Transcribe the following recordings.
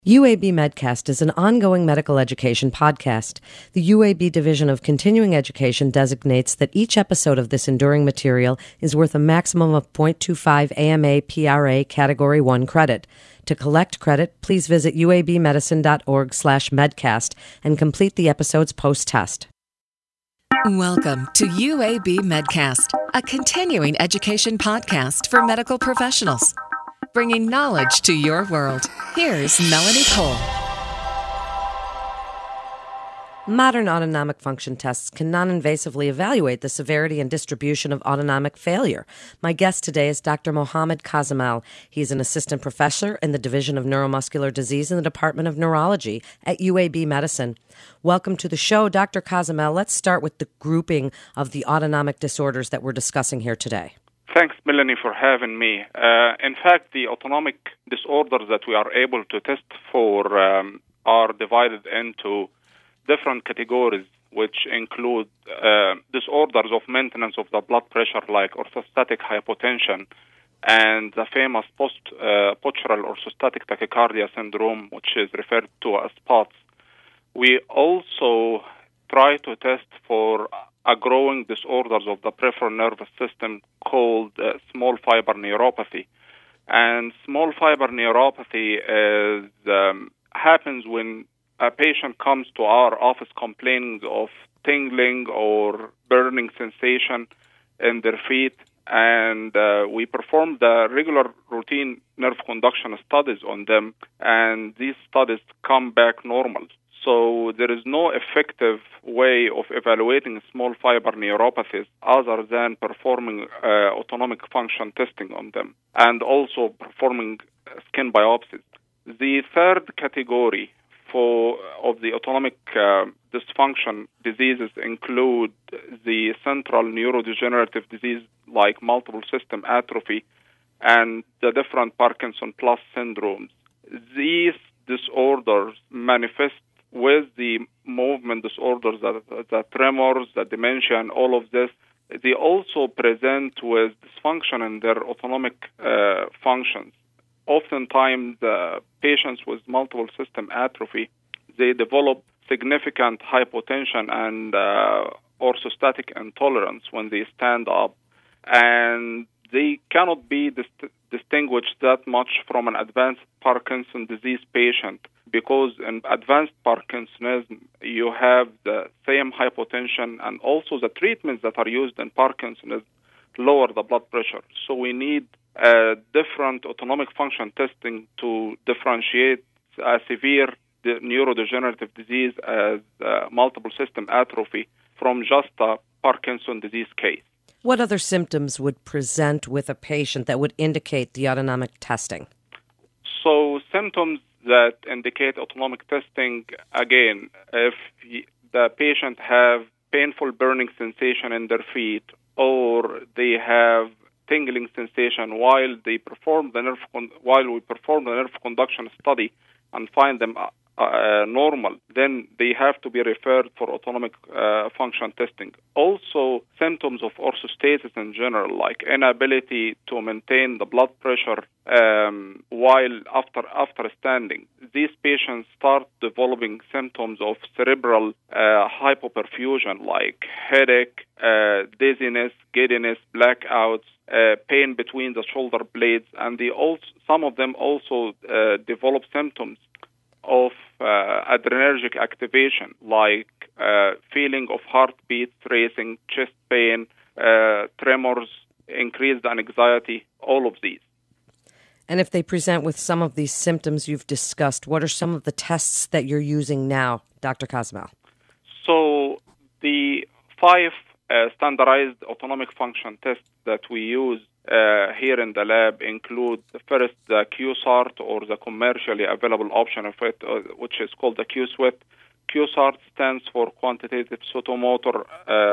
UAB Medcast is an ongoing medical education podcast. The UAB Division of Continuing Education designates that each episode of this enduring material is worth a maximum of 0.25 AMA PRA Category 1 credit. To collect credit, please visit uabmedicine.org/medcast and complete the episode's post-test. Welcome to UAB Medcast, a continuing education podcast for medical professionals. Bringing knowledge to your world. Here's Melanie Cole. Modern autonomic function tests can non-invasively evaluate the severity and distribution of autonomic failure. My guest today is Dr. Mohammed Kazemal. He's an assistant professor in the Division of Neuromuscular Disease in the Department of Neurology at UAB Medicine. Welcome to the show, Dr. Kazemal. Let's start with the grouping of the autonomic disorders that we're discussing here today. Thanks, Melanie, for having me. In fact, the autonomic disorders that we are able to test for are divided into different categories, which include disorders of maintenance of the blood pressure, like orthostatic hypotension and the famous post-postural orthostatic tachycardia syndrome, which is referred to as POTS. We also try to test for a growing disorders of the peripheral nervous system called small fiber neuropathy. And small fiber neuropathy happens when a patient comes to our office complaining of tingling or burning sensation in their feet, and we perform the regular routine nerve conduction studies on them, and these studies come back normal. So there is no effective way of evaluating small fiber neuropathies other than performing autonomic function testing on them and also performing skin biopsies. The third category of the autonomic dysfunction diseases include the central neurodegenerative disease like multiple system atrophy and the different Parkinson plus syndromes. These disorders manifest with the movement disorders, the tremors, the dementia, and all of this. They also present with dysfunction in their autonomic functions. Oftentimes, patients with multiple system atrophy, they develop significant hypotension and orthostatic intolerance when they stand up, and they cannot be distinguished that much from an advanced Parkinson's disease patient, because in advanced Parkinsonism, you have the same hypotension, and also the treatments that are used in Parkinsonism lower the blood pressure. So we need different autonomic function testing to differentiate a severe neurodegenerative disease as multiple system atrophy from just a Parkinson's disease case. What other symptoms would present with a patient that would indicate the autonomic testing? So symptoms that indicate autonomic testing, again, if the patient have painful burning sensation in their feet, or they have tingling sensation while we perform the nerve conduction study and find them normal, then they have to be referred for autonomic function testing. Also, symptoms of orthostasis in general, like inability to maintain the blood pressure while after standing. These patients start developing symptoms of cerebral hypoperfusion, like headache, dizziness, giddiness, blackouts, pain between the shoulder blades, and some of them also develop symptoms of adrenergic activation, like feeling of heartbeat racing, chest pain, tremors, increased anxiety, all of these. And if they present with some of these symptoms you've discussed, what are some of the tests that you're using now, Dr. Kazemal? So the 5 standardized autonomic function tests that we use here in the lab include first the QSART, or the commercially available option of it, which is called the QSWIT. QSART stands for quantitative pseudomotor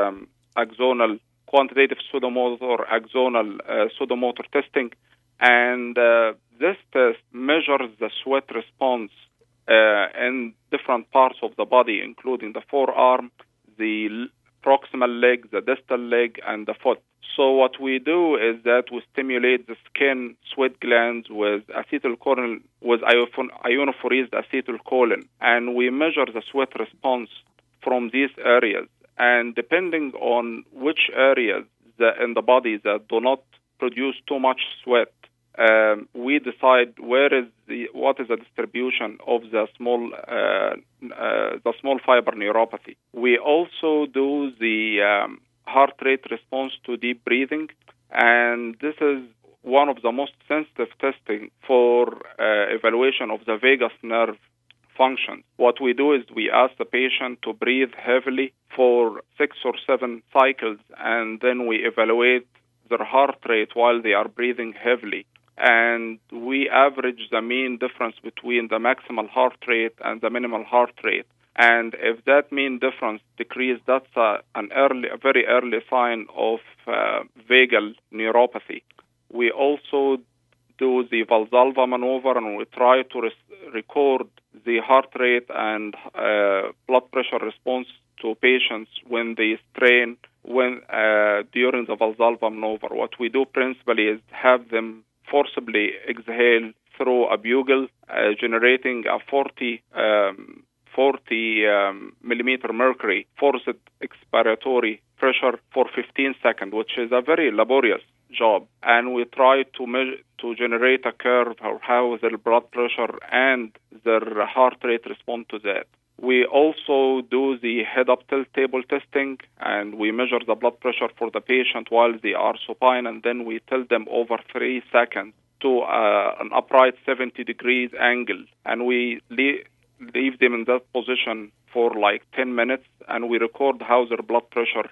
pseudomotor testing, and this test measures the sweat response in different parts of the body, including the forearm, the proximal leg, the distal leg, and the foot. So what we do is that we stimulate the skin sweat glands with ionophorese acetylcholine, and we measure the sweat response from these areas. And depending on which areas in the body that do not produce too much sweat, we decide what is the distribution of the small fiber neuropathy. We also do the heart rate response to deep breathing, and this is one of the most sensitive testing for evaluation of the vagus nerve function. What we do is we ask the patient to breathe heavily for 6 or 7 cycles, and then we evaluate their heart rate while they are breathing heavily. And we average the mean difference between the maximal heart rate and the minimal heart rate. And if that mean difference decreases, that's a very early sign of vagal neuropathy. We also do the Valsalva maneuver, and we try to record the heart rate and blood pressure response to patients when they strain during the Valsalva maneuver. What we do principally is have them forcibly exhale through a bugle, generating a 40 millimeter mercury forced expiratory pressure for 15 seconds, which is a very laborious job. And we try to generate a curve of how their blood pressure and their heart rate respond to that. We also do the head-up tilt table testing, and we measure the blood pressure for the patient while they are supine, and then we tilt them over 3 seconds to an upright 70 degrees angle, and we leave them in that position for like 10 minutes, and we record how their blood pressure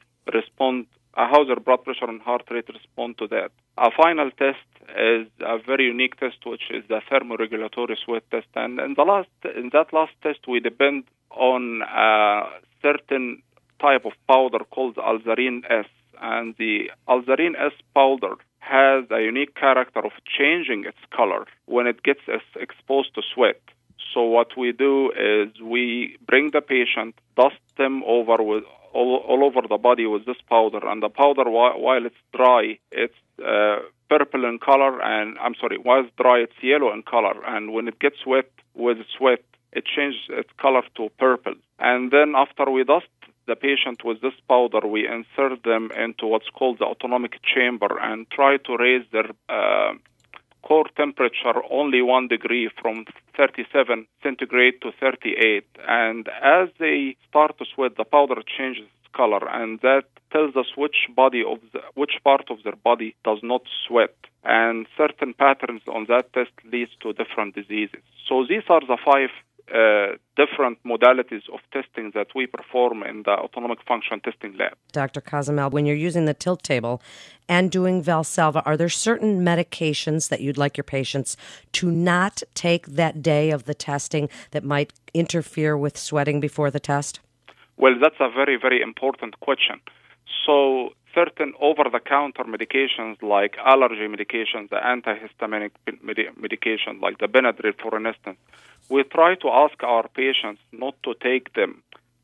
and heart rate respond to that. A final test is a very unique test, which is the thermoregulatory sweat test. And in that last test, we depend on a certain type of powder called Alzarin S. And the Alzarin S powder has a unique character of changing its color when it gets exposed to sweat. So what we do is we bring the patient, dust them over with all over the body with this powder, and the powder, while it's dry, it's purple in color, while it's dry, it's yellow in color, and when it gets wet with sweat, it changes its color to purple. And then after we dust the patient with this powder, we insert them into what's called the autonomic chamber and try to raise their core temperature only 1 degree from 37 centigrade to 38. And as they start to sweat, the powder changes its color, and that tells us which part of their body does not sweat. And certain patterns on that test leads to different diseases. So these are the 5 different modalities of testing that we perform in the autonomic function testing lab. Dr. Kazimal, when you're using the tilt table and doing Valsalva, are there certain medications that you'd like your patients to not take that day of the testing that might interfere with sweating before the test? Well, that's a very, very important question. So certain over-the-counter medications like allergy medications, the antihistaminic medication like the Benadryl, for instance, we try to ask our patients not to take them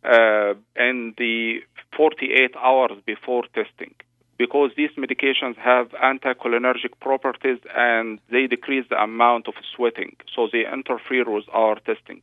in the 48 hours before testing, because these medications have anticholinergic properties and they decrease the amount of sweating, so they interfere with our testing.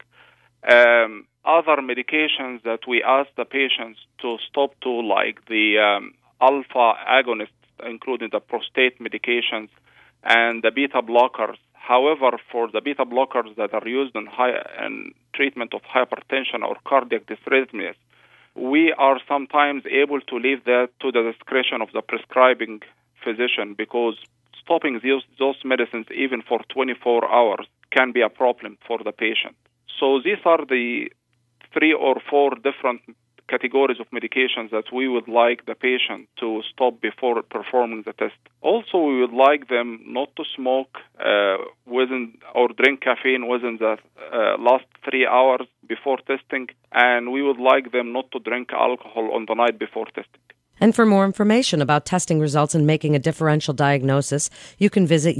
Other medications that we ask the patients to stop to, like the alpha agonists, including the prostate medications and the beta blockers. However, for the beta blockers that are used in treatment of hypertension or cardiac dysrhythmias, we are sometimes able to leave that to the discretion of the prescribing physician, because stopping those medicines even for 24 hours can be a problem for the patient. So these are the 3 or 4 different categories of medications that we would like the patient to stop before performing the test. Also, we would like them not to smoke or drink caffeine within the last 3 hours before testing, and we would like them not to drink alcohol on the night before testing. And for more information about testing results and making a differential diagnosis, you can visit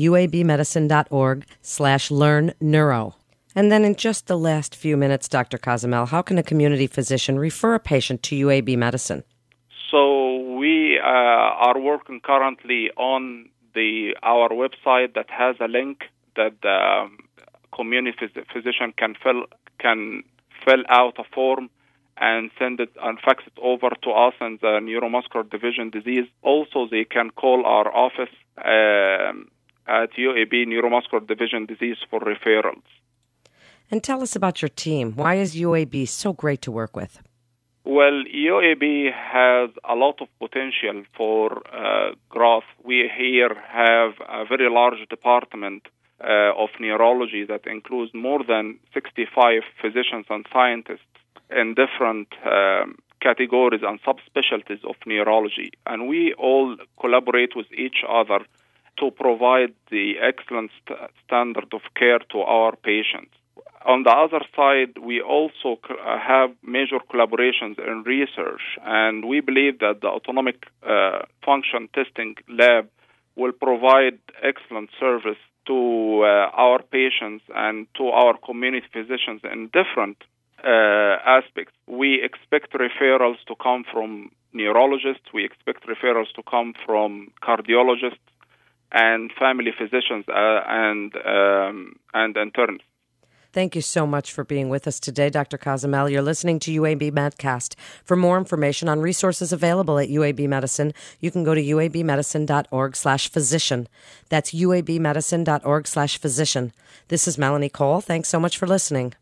uabmedicine.org/learnneuro. And then in just the last few minutes, Dr. Kazimal, how can a community physician refer a patient to UAB Medicine? So we are working currently on our website that has a link that the community physician can fill out a form and send it and fax it over to us and the neuromuscular division disease. Also, they can call our office at UAB Neuromuscular Division Disease for referrals. And tell us about your team. Why is UAB so great to work with? Well, UAB has a lot of potential for growth. We here have a very large department of neurology that includes more than 65 physicians and scientists in different categories and subspecialties of neurology. And we all collaborate with each other to provide the excellent standard of care to our patients. On the other side, we also have major collaborations in research, and we believe that the autonomic function testing lab will provide excellent service to our patients and to our community physicians in different aspects. We expect referrals to come from neurologists. We expect referrals to come from cardiologists and family physicians and internists. Thank you so much for being with us today, Dr. Cozumel. You're listening to UAB Medcast. For more information on resources available at UAB Medicine, you can go to uabmedicine.org/physician. That's uabmedicine.org/physician. This is Melanie Cole. Thanks so much for listening.